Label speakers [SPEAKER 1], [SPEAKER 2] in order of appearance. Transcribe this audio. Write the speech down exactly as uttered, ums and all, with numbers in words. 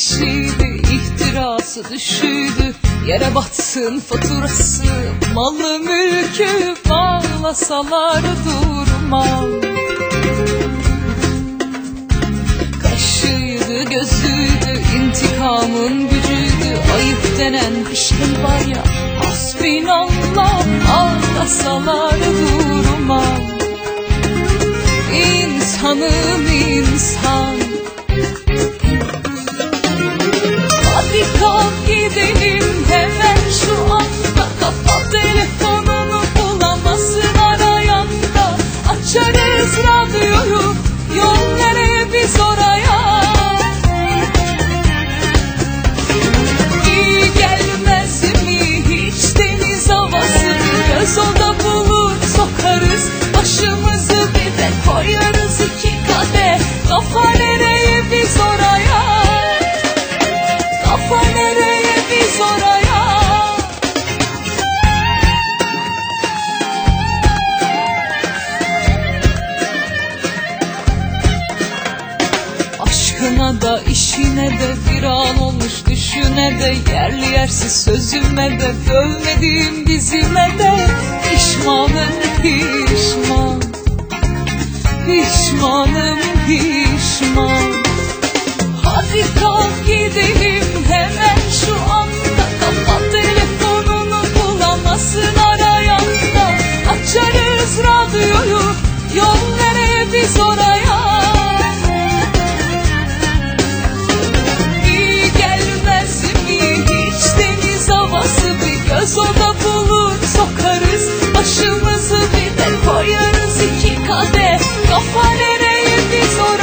[SPEAKER 1] gidişiydi, ihtirası düşüydü. Yere batsın faturası, malı mülkü bağlasalar durmam. Kaşıydı gözüydü, intikamın gücüydü. Ayıp denen bir şey var ya, hasbinallah, ağlasalar durmam. İnsanım insan. Hadi kalk gidelim hemen şu anda. Kapat telefonunu, bulamazsın arayan da. Açarız radyoyu, yol nereye biz oraya. İyi gelmez mi hiç deniz havası? Göz oda bulur sokarız, başımızı bir de koyarız iki kadeh. Kafa nereye biz oraya. Kafa nereye biz oraya. Aşkına da işine de bir an olmuş düşüne de. Yerli yersiz sözüme de, bölmediğim dizime de. Pişmanım pişman, pişmanım pişman. Hadi kalk gidelim hemen şu anda. Kapat telefonunu, bulamazsın arayan da. Açarız radyoyu, yol nereye biz oraya. İyi gelmez mi hiç deniz havası? Bir göz oda bulur sokarız, başımızı bir de koyarız iki kadeh. Kafa nereye biz oraya.